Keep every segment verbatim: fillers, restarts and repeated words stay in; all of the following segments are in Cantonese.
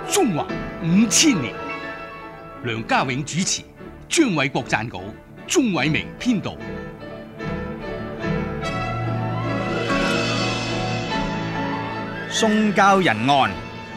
中華五千年。梁家永主持，張偉國撰稿，鍾偉明編導。 宋教仁案。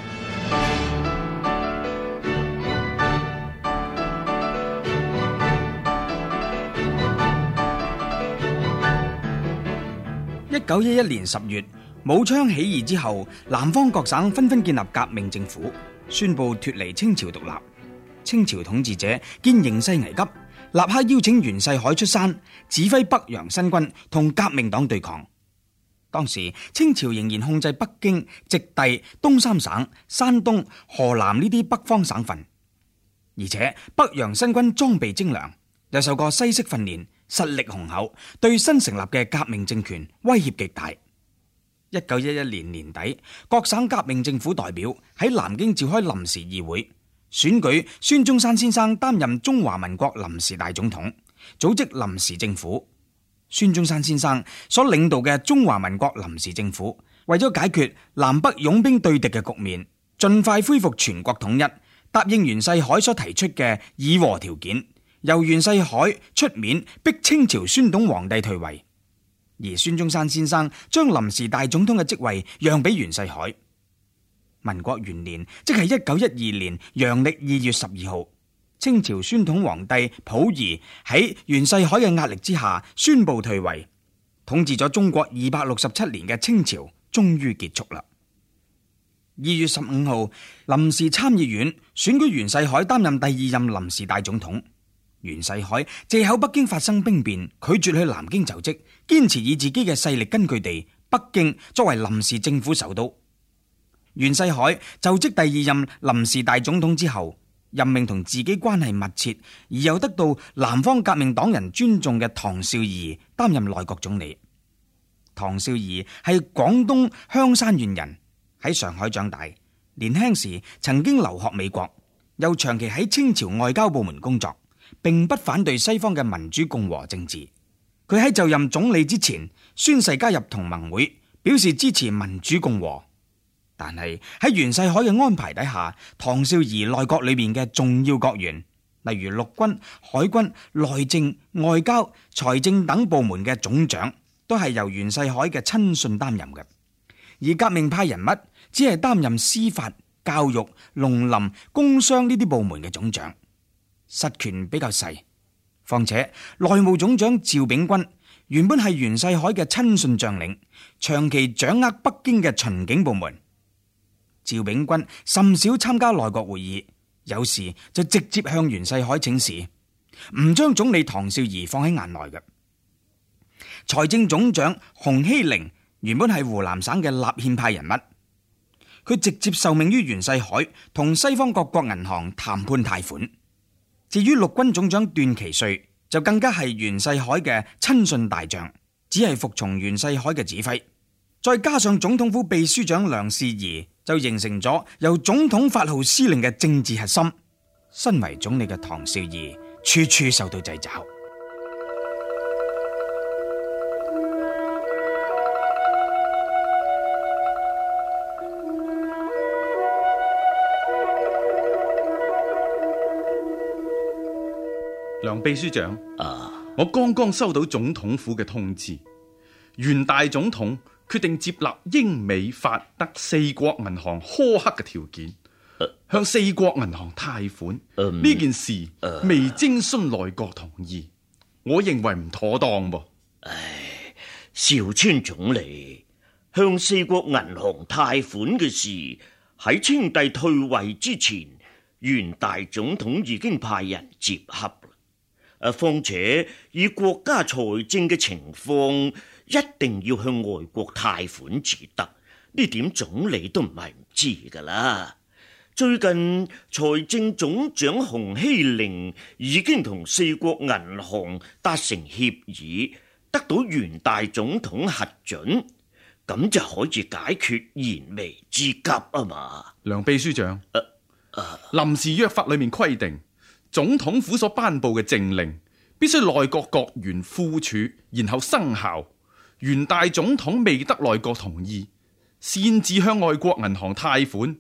一九一一年十月，武昌起義之後，南方各省紛紛建立革命政府，宣布脫離清朝獨立。清朝統治者見形勢危急，立刻邀請袁世凱出山，指揮北洋新軍同革命黨對抗。當時清朝仍然控制北京、直隸、東三省、山東、河南呢啲北方省份，而且北洋新軍裝備精良，又受過西式訓練，實力雄厚，對新成立嘅革命政權威脅極大。一九一一年年底，各省革命政府代表喺南京召開臨時議會，選舉孫中山先生擔任中華民國臨時大總統，組織臨時政府。孫中山先生所領導嘅中華民國臨時政府，為咗解決南北擁兵對敵嘅局面，盡快恢復全國統一，答應袁世凱所提出嘅議和條件，由袁世凱出面逼清朝宣統皇帝退位，而孫中山先生將臨時大總統嘅職位讓俾袁世凱。民國元年，即係一九一二年陽曆二月十二號，清朝宣統皇帝溥儀喺袁世凱嘅壓力之下宣布退位，統治咗中國二百六十七年嘅清朝終於結束啦。二月十五號，臨時參議院選舉袁世凱擔任第二任臨時大總統。袁世凱借口北京發生兵變，拒絕去南京就職，堅持以自己嘅勢力根據地北京作為臨時政府首都。袁世凱就職第二任臨時大總統之後，任命同自己關係密切而又得到南方革命黨人尊重嘅唐紹儀擔任內閣總理。唐紹儀係廣東香山縣人，喺上海長大，年輕時曾經留學美國，又長期喺清朝外交部門工作，並不反對西方嘅民主共和政治。佢喺就任總理之前宣誓加入同盟會，表示支持民主共和。但係喺袁世凱嘅安排底下，唐紹儀內閣裏面嘅重要閣員，例如陸軍、海軍、內政、外交、財政等部門嘅總長，都係由袁世凱嘅親信擔任嘅。而革命派人物只係擔任司法、教育、農林、工商呢啲部門嘅總長，實權比較細。況且內務總長趙秉鈞原本係袁世凱嘅親信將領，長期掌握北京嘅巡警部門。趙秉鈞甚少參加內閣會議，有時就直接向袁世凱請示，唔將總理唐紹儀放喺眼內嘅。財政總長洪熙齡原本係湖南省嘅立憲派人物，佢直接受命於袁世凱同西方各國銀行談判貸款。至於陸軍總長段祺瑞就更加係袁世凱嘅親信大將，只係服從袁世凱嘅指揮。再加上總統府秘書長梁士儀，就形成咗由總統發號施令嘅政治核心。身為總理嘅唐紹儀處處受到掣肘。 梁秘書長， 啊， 我剛剛收到總統府嘅通知，袁大總統決定接納英美法德四國銀行苛刻嘅條件，啊、向四國銀行貸款。呢、嗯、件事、啊、未徵詢內閣同意，我認為唔妥當噃。 唉，邵川總理向四國銀行貸款嘅事喺清帝退位之前，袁大總統已經派人接洽啦。誒，況且以國家財政嘅情況，一定要向外國貸款至得，呢點總理都唔係唔知噶啦。最近財政總長洪熙齡已經同四國銀行達成協議，得到袁大總統核准，咁就可以解決燃眉之急啊嘛。 梁秘書長， 啊啊、 臨時約法裏面規定，總統府所頒布嘅政令必須內閣閣員附署，然後生效。袁大總統未得內閣同意，擅自向外國銀行貸款，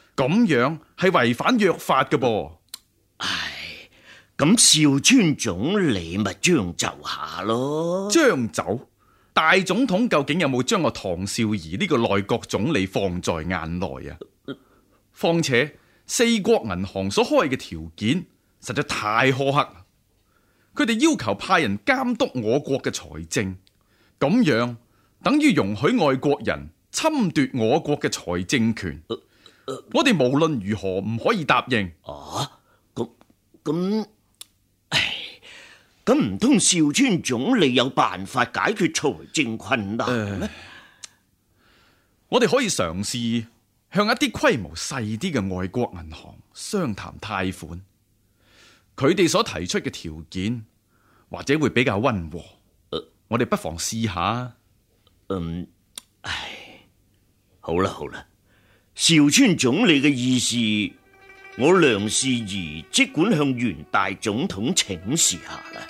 咁樣係違反約法嘅噃。 唉，咁邵川總理咪將就下咯。 將就？大總統究竟有冇將我唐紹儀呢個內閣總理放在眼內啊？況且四國銀行所開嘅條件實在太苛刻，佢哋要求派人監督我國嘅財政，咁樣等於容許外國人侵奪我國嘅財政權。呃呃、我哋無論如何唔可以答應。 啊，咁咁，唉，咁唔通邵川總理有辦法解決財政困難咩？呃、 我哋可以嘗試向一啲規模細啲嘅外國銀行商談貸款，佢哋所提出嘅條件或者會比較溫和。呃、我哋不妨試下。 嗯，唉，好啦好啦，邵川總理嘅意思，我梁士儀即管向袁大總統請示下啦。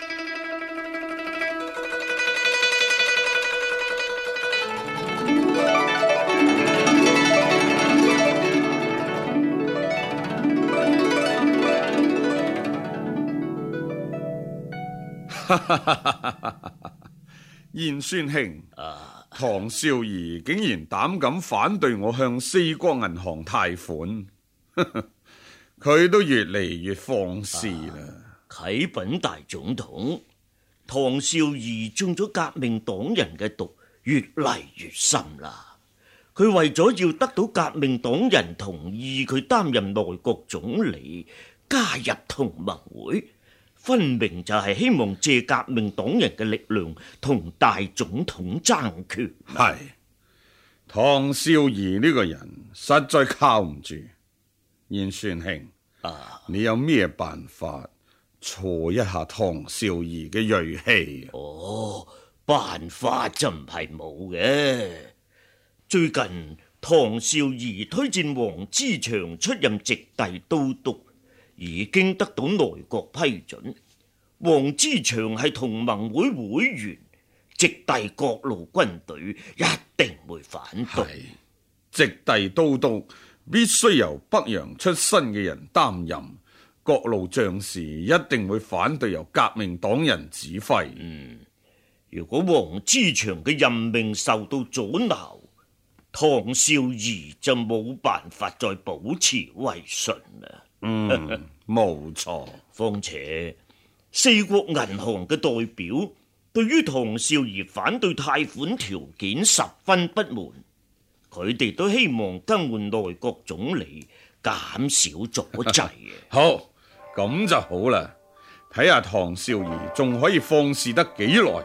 燕孫兄，啊、唐紹儀竟然膽敢反對我向四國銀行貸款，佢都越嚟越放肆啦。 啟稟大總統，唐紹儀中咗革命黨人嘅毒，越嚟越深啦。佢為咗要得到革命黨人同意，佢擔任內閣總理，加入同盟會，分明就係希望借革命黨人嘅力量同大總統爭權。 係，唐紹儀呢個人實在靠唔住。燕孫兄，啊，你有咩辦法挫一下唐紹儀嘅銳氣？ 哦，辦法就唔係冇嘅。最近唐紹儀推薦王之祥出任直隸都督，已經得到內閣批准。王之祥係同盟會會員，直隸各路軍隊一定會反對。 直隸都督必須由北洋出身嘅人擔任，各路將士一定會反對由革命黨人指揮。 嗯，如果王之祥嘅任命受到阻撓，唐紹儀就冇辦法再保持威信啦。 嗯，冇錯。 況且四國銀行嘅代表對於唐紹儀反對貸款條件十分不滿，佢哋都希望更換內閣總理，減少阻滯。 好，咁就好啦。睇下唐紹儀仲可以放肆得幾耐。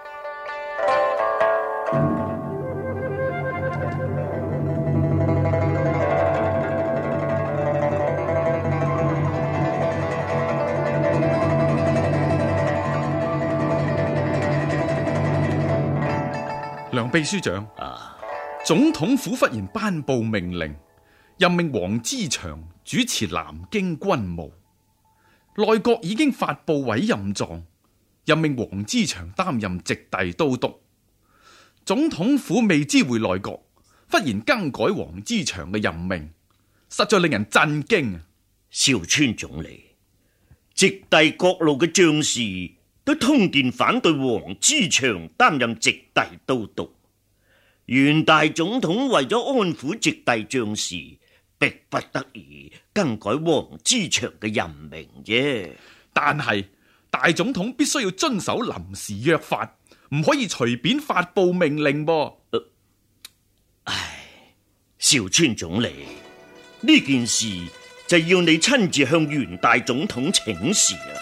梁秘書長， 啊， 總統府忽然頒布命令，任命王之祥主持南京軍務。內閣已經發布委任狀，任命王之祥擔任直隸都督。總統府未知會內閣，忽然更改王之祥嘅任命，實在令人震驚。 邵川總理，直隸各路嘅將士都通電反對王之祥擔任直隸都督，袁大總統為咗安撫直隸將士，迫不得已更改王之祥嘅任命啫。 但係大總統必須要遵守臨時約法，唔可以隨便發布命令噃。 呃、唉，邵川總理，呢件事就要你親自向袁大總統請示啦。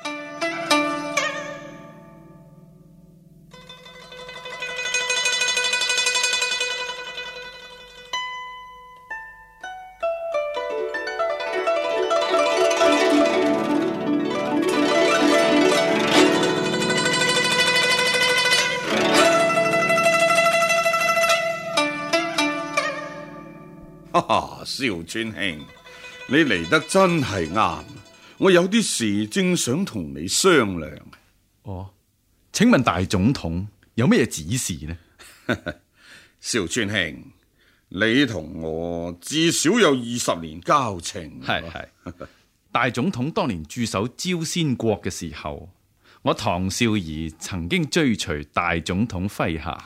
哈哈，邵川兄，你嚟得真係啱，我有啲事正想同你商量。 哦，請問大總統有咩指示呢？ 邵川兄， 你同我至少有二十年交情。 係係，大總統當年駐守朝鮮國嘅時候，我唐少儀曾經追隨大總統麾下。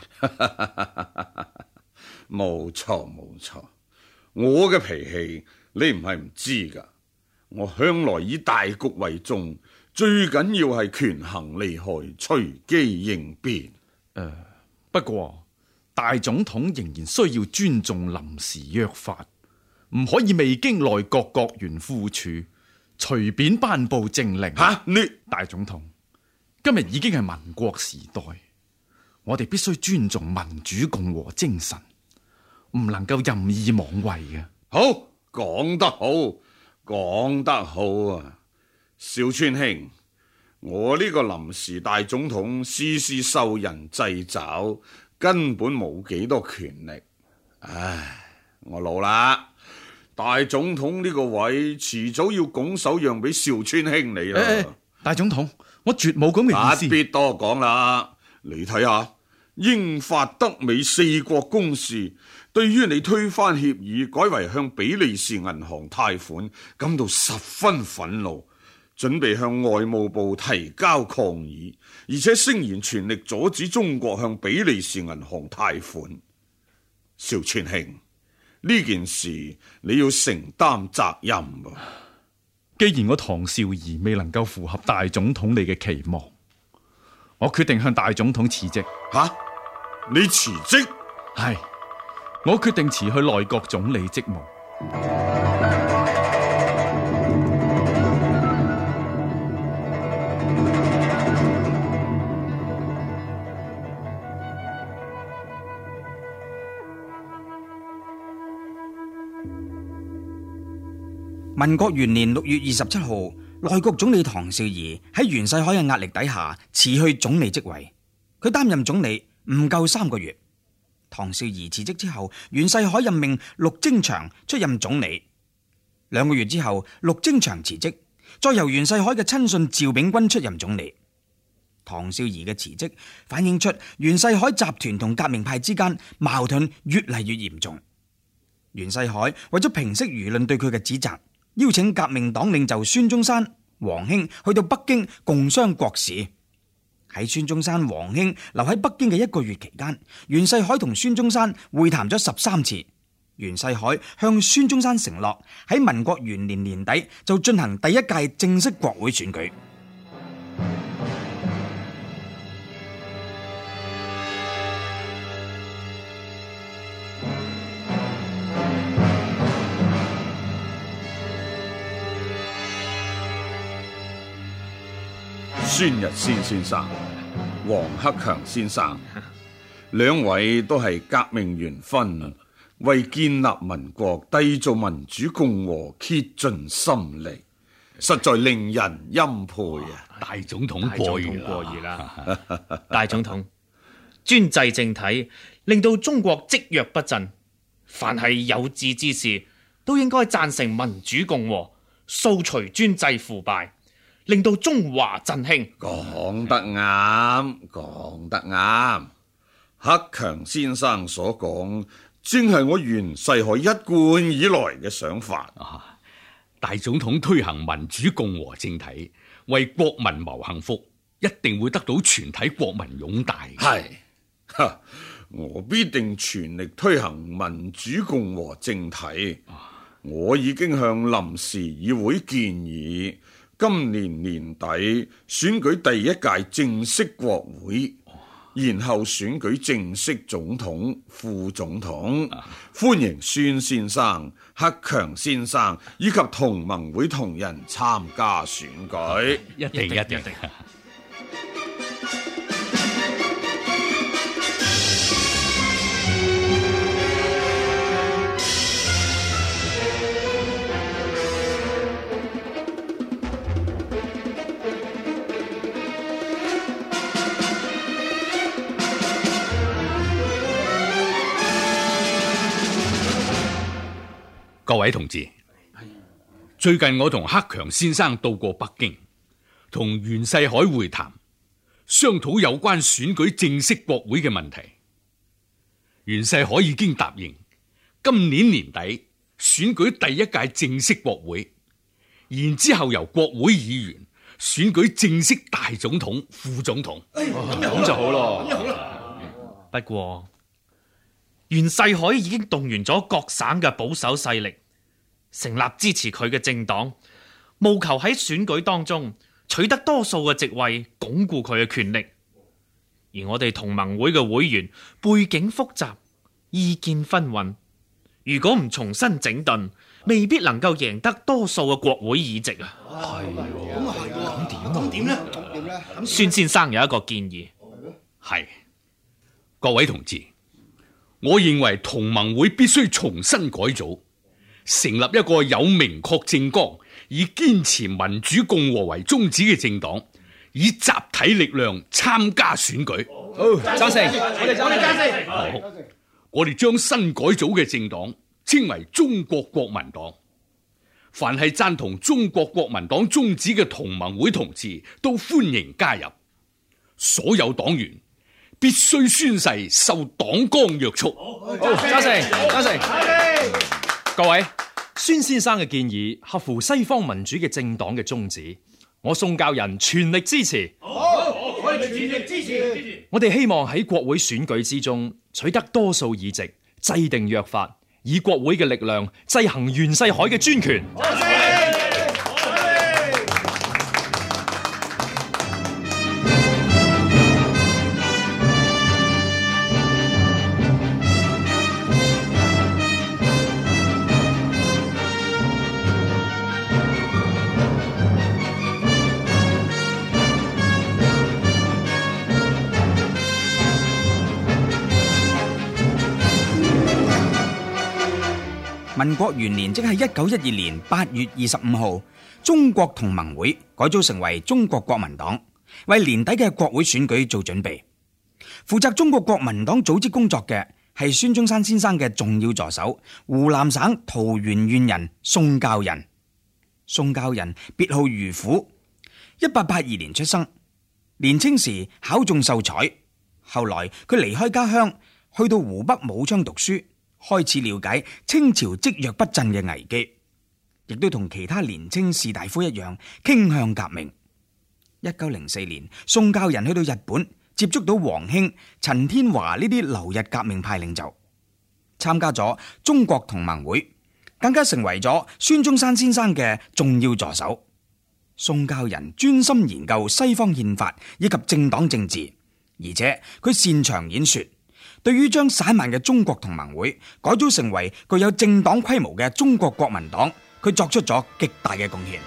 冇錯冇錯，我嘅脾氣你唔係唔知噶。我向來以大局為重，最緊要係權衡利害，隨機應變。誒、 呃，不過大總統仍然需要尊重臨時約法，唔可以未經內閣閣員副處隨便頒布政令。 吓、啊，你大總統，今日已經係民國時代，我哋必須尊重民主共和精神，唔能夠任意妄為嘅。 好，講得好，講得好啊，小川兄，我呢個臨時大總統事事受人掣肘，根本冇幾多權力。唉，我老啦，大總統呢個位遲早要拱手讓俾小川兄你啦。 欸欸。大總統，我絕冇咁嘅意思。 不必多講啦，你睇下英法德美四國公使對於你推翻協議，改為向比利時銀行貸款，感到十分憤怒，準備向外務部提交抗議，而且聲言全力阻止中國向比利時銀行貸款。邵川兄，呢件事你要承擔責任噃。 既然我唐少儀未能夠符合大總統你嘅期望，我決定向大總統辭職。 吓、啊，你辭職？ 係，我決定辭去內閣總理職務。 民國元年六月二十七號，內閣總理唐紹儀喺袁世凱嘅壓力底下辭去總理職位。佢擔任總理唔夠三個月，唐紹儀辭職之後，袁世凱任命陸徵祥出任總理。兩個月之後，陸徵祥辭職，再由袁世凱嘅親信趙秉鈞出任總理。唐紹儀嘅辭職反映出袁世凱集團同革命派之間矛盾越嚟越嚴重。袁世凱為咗平息輿論對佢嘅指責，邀請革命黨領袖孫中山、黃興去到北京共商國事。喺孫中山、黃興留喺北京嘅一個月期間，袁世凱同孫中山會談咗十三次。袁世凱向孫中山承諾喺民國元年年底就進行第一屆正式國會選舉。 孫逸仙先生、黃克強先生，兩位都係革命元勳，為建立民國、締造民主共和竭盡心力，實在令人欽佩啊！ 大總統過譽過譽啦！大總統專制政體，令到中國積弱不振，凡係有志之士都應該贊成民主共和，掃除專制腐敗，令到中華振興。 講得啱，講得啱。克強先生所講，正係我袁世凱一貫以來嘅想法。 啊，大總統推行民主共和政體，為國民謀幸福，一定會得到全體國民擁戴。 係，哈，我必定全力推行民主共和政體。啊，我已經向臨時議會建議，今年年底選舉第一屆正式國會，然後選舉正式總統、副總統。歡迎孫先生、克強先生以及同盟會同仁參加選舉。 一定一定。各位同志，最近我同克強先生到過北京，同袁世凱會談，商討有關選舉正式國會嘅問題。袁世凱已經答應今年年底選舉第一屆正式國會，然之後由國會議員選舉正式大總統、副總統。 咁就好咯。 不過袁世凱已經動員咗各省嘅保守勢力，成立支持佢嘅政黨，務求喺選舉當中取得多數嘅席位，鞏固佢嘅權力。而我哋同盟會嘅會員背景複雜，意見紛紜，如果唔重新整頓，未必能夠贏得多數嘅國會議席啊。 係喎，咁啊係喎，咁點啊？咁點咧？咁點咧？ 孫先生有一個建議， 係各位同志，我認為同盟會必須重新改組，成立一個有明確政綱，以堅持民主共和為宗旨嘅政黨，以集體力量參加選舉。 好，贊成，我哋我哋贊成。 好，我哋將新改組嘅政黨稱為中國國民黨。凡係贊同中國國民黨宗旨嘅同盟會同志都歡迎加入。所有黨員必須宣誓受黨綱約束。 好，贊成，贊成。各位，孫先生嘅建議合乎西方民主嘅政黨嘅宗旨，我宋教仁全力支持。 好，我哋全力支持。 我哋希望喺國會選舉之中取得多數議席，制定約法，以國會嘅力量制衡袁世凱嘅專權。 民國元年，即係一九一二年八月二十五號，中國同盟會改組成為中國國民黨，為年底嘅國會選舉做準備。負責中國國民黨組織工作嘅係孫中山先生嘅重要助手，湖南省桃源縣人宋教仁。宋教仁別號如虎，一八八二年出生，年青時考中秀才，後來佢離開家鄉，去到湖北武昌讀書。開始了解清朝積弱不振嘅危機，亦都同其他年青士大夫一樣傾向革命。一九零四年，宋教仁去到日本，接觸到黃興、陳天華呢啲留日革命派領袖，參加咗中國同盟會，更加成為咗孫中山先生嘅重要助手。宋教仁專心研究西方憲法以及政黨政治，而且佢擅長演說。對於將散漫嘅中國同盟會改組成為具有政黨規模嘅中國國民黨，佢作出咗極大嘅貢獻。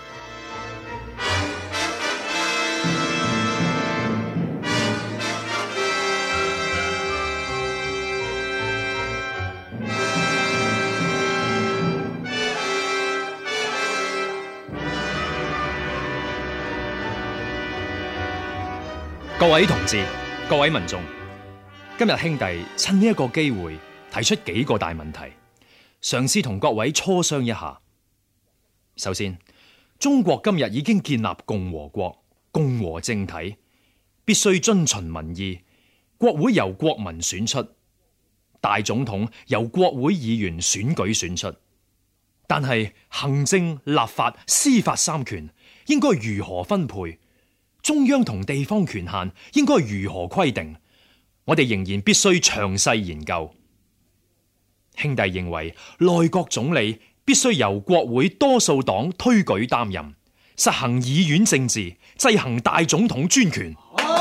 各位同志，各位民眾，今日兄弟趁呢一個機會提出幾個大問題，嘗試同各位磋商一下。首先，中國今日已經建立共和國，共和政體，必須遵循民意，國會由國民選出，大總統由國會議員選舉選出。但係行政、立法、司法三權應該如何分配？中央同地方權限應該如何規定？我哋仍然必須詳細研究。兄弟認為內閣總理必須由國會多數黨推舉擔任，實行議院政治，制衡大總統專權。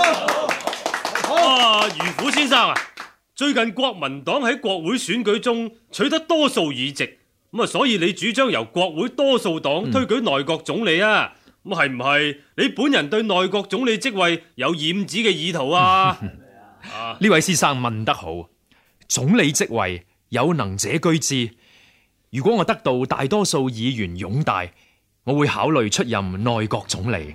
啊，如虎先生啊，最近國民黨喺國會選舉中取得多數議席，咁啊，所以你主張由國會多數黨推舉內閣總理啊？咁係唔係你本人對內閣總理職位有染指嘅意圖啊？ 呢位先生問得好，總理職位有能者居之。如果我得到大多數議員擁戴，我會考慮出任內閣總理。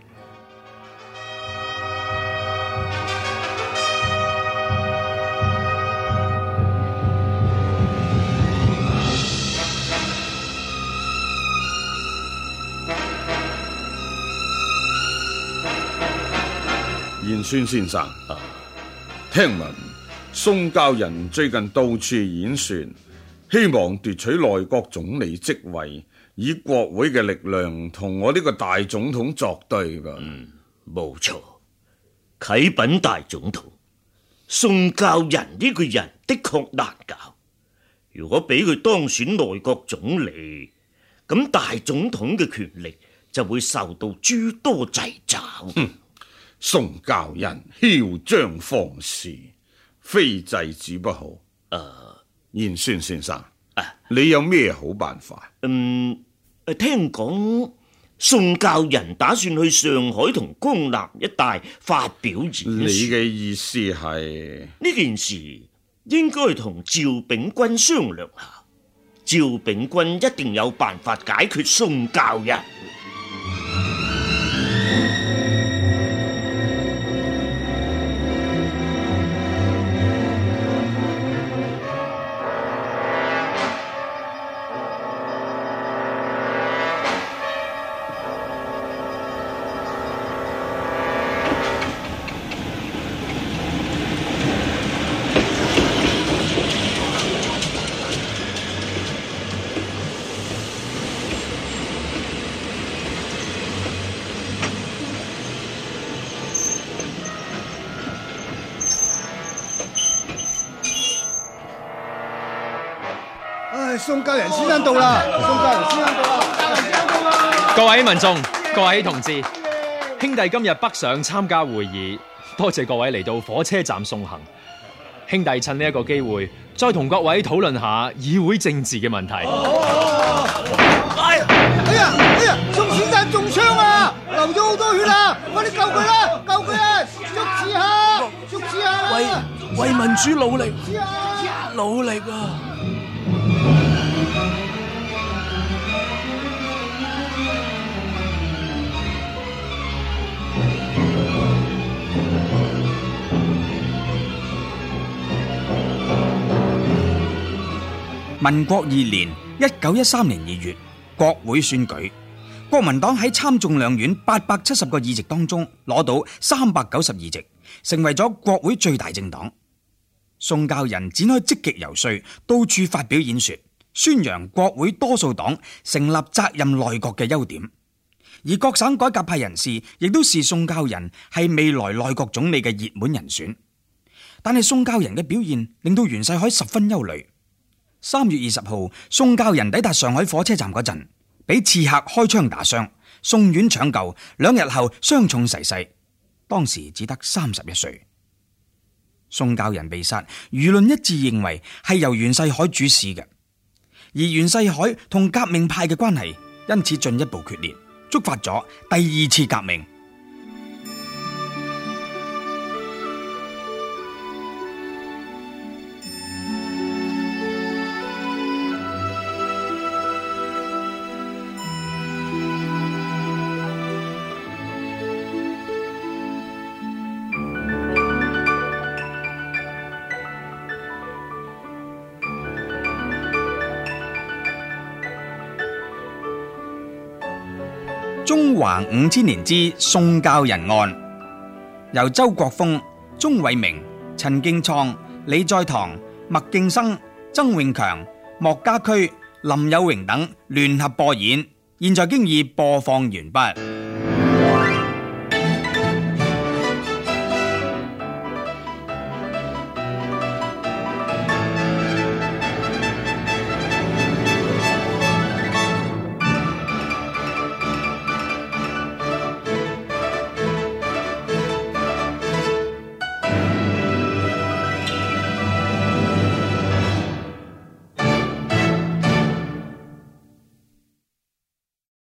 燕孫先生，聽聞宋教仁最近到處演說， 希望奪取內閣總理職位，以國會嘅力量同我呢個大總統作對㗎。 嗯，冇錯。啟稟大總統，宋教仁呢個人的確難搞。如果俾佢當選內閣總理，咁大總統嘅權力就會受到諸多掣肘。 嗯，宋教仁囂張放肆，非制止不可。 誒， 燕孫先生， 啊， 你有咩好辦法？ 嗯，聽講宋教仁打算去上海同江南一帶發表演說。 你嘅意思係呢件事應該同趙秉鈞商量下，趙秉鈞一定有辦法解決宋教仁。 宋教仁先生到啦！宋教仁先生到啦！教仁先生到啦！ 各位民眾、各位同志，兄弟今日北上參加會議，多謝各位嚟到火車站送行。兄弟趁呢一個機會，再同各位討論下議會政治嘅問題。 哎呀！哎呀！哎呀！宋先生中槍啊！流咗好多血啊！快啲救佢啦！救佢啊！捉住下！捉住下！ 為為民主努力，努力啊！ 民國二年一九一三年二月，國會選舉，國民黨喺參眾兩院八百七十個議席當中攞到三百九十二席，成為咗國會最大政黨。宋教仁展開積極游說，到處發表演說，宣揚國會多數黨成立責任內閣嘅優點。而各省改革派人士亦都視宋教仁係未來內閣總理嘅熱門人選。但係宋教仁嘅表現令到袁世凱十分憂慮。三月二十號，宋教仁抵達上海火車站嗰陣，俾刺客開槍打傷，送院搶救，兩日後傷重逝世，當時只得三十一歲。宋教仁被殺，輿論一致認為係由袁世凱主使嘅，而袁世凱同革命派嘅關係因此進一步決裂，觸發咗第二次革命。中華五千年之宋教仁案，由周國峰、鍾偉明、陳敬創、李在堂、麥敬生、曾永強、莫家駒、林有榮等聯合播演，現在經已播放完畢。